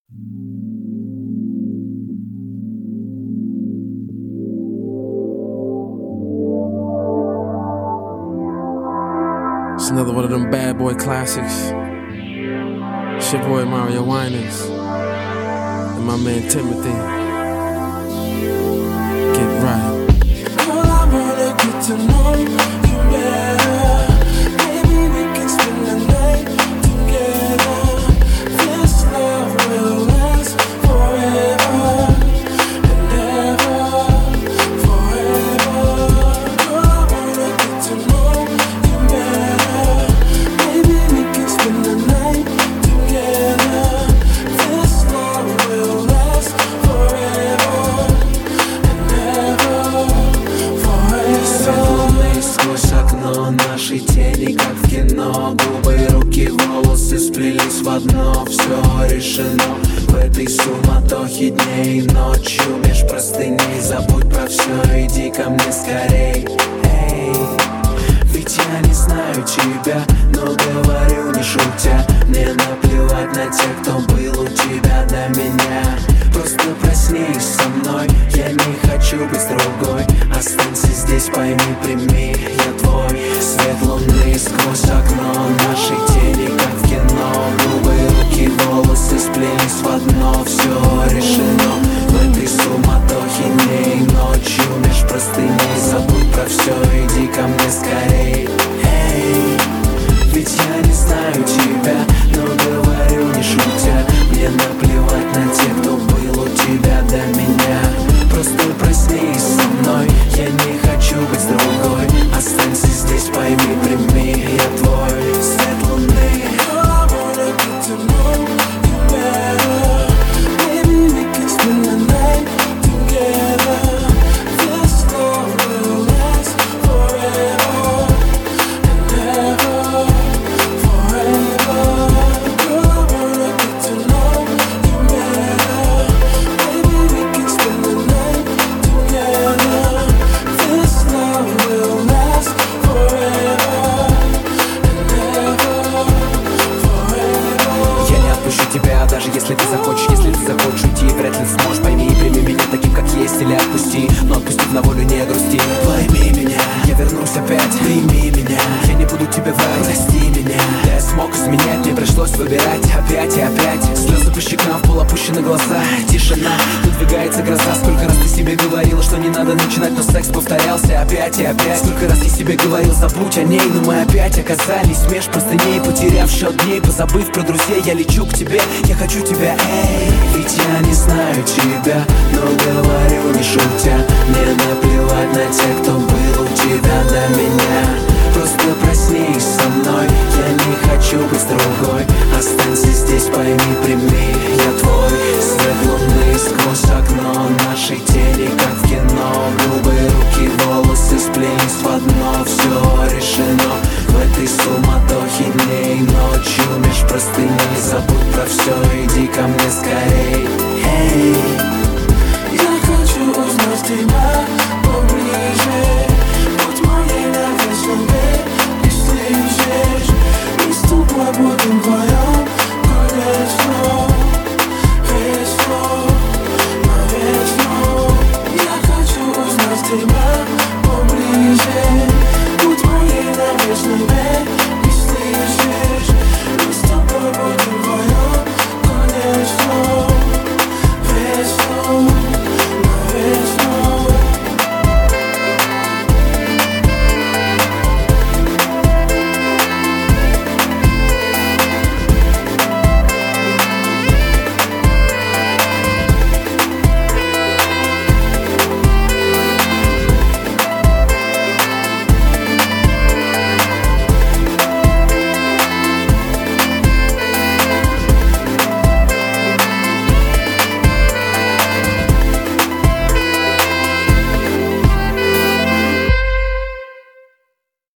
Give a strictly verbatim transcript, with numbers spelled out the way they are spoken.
It's another one of them bad boy classics. It's your boy Mario Winans and my man Timothy. Get right. Girl, I wanna get to know you better. Maybe we can spend the night together. This love will last forever and ever, forever. Girl, I wanna get to know you better. Maybe we can spend the night together. This love will last forever and ever, forever. Светлый сквозь окно нашей тени, как в кино. Губы, руки, волосы сплелись в одно. Все решено в этой суматохе дней и ночью. Меж простыней забудь про все, иди ко мне скорей. Эй, ведь я не знаю тебя, но говорю не шутя. Мне наплевать на тех, кто был у тебя до меня. Просто проснись со мной, я не хочу быть с другой. Останься здесь, пойми, прими, я твой. Свет луны сквозь окно нашей тени, как в кино. Губы, руки, волосы сплелись в одно. Все решено в этой суматохе дней и ночью. Меж простыней забудь про все, иди ко мне скорей. Эй, ведь я не знаю тебя, но говорю не шутя. Мне наплевать на тех, кто был у тебя до меня. Просто проснись со мной, я не хочу быть с другой. Останься здесь, пойми, прими, я твой. Свет луны. Girl, I wanna get to know you better. Maybe we can spend the night together. This love will last forever and ever, forever. Girl, I wanna get to know you better. Maybe we can spend the night together. This love will last forever and ever, forever. Я не отпущу тебя, даже если ты захочешь. Если ты захочешь уйти, вряд ли сможешь. Пойми и прими меня таким, как есть, или отпусти. Но отпустив на волю, не грусти. Пойми меня, я вернусь опять. Прими меня, я не буду тебе врать. Прости меня, да я смог изменять. Мне пришлось выбирать опять и опять. Слезы по щекам, в пол опущены глаза. Тишина, надвигается гроза. Сколько раз ты себе говорила, что не надо начинать, но секс повторялся опять и опять. Сколько раз я себе говорил, забудь о ней, но мы опять оказались меж простыней. Потеряв счет дней, позабыв про друзей, я лечу к тебе, я хочу тебя, эй. Ведь я не знаю тебя, но говорю не шутя. Мне наплевать на тех, кто был у тебя до меня. Просто проснись со мной, я не хочу быть с другой. Останься здесь, пойми, прими, я твой. Свет луны сквозь окно нашей тени, как в кино. Губы, руки, волосы сплелись в одно. Все решено в этой суматохе дней и ночью. Меж простыней забудь про все, иди ко мне скорей. Эй, Я хочу узнать тебя поближе. Будь моей навечно, не слышишь. Мы с тобой будем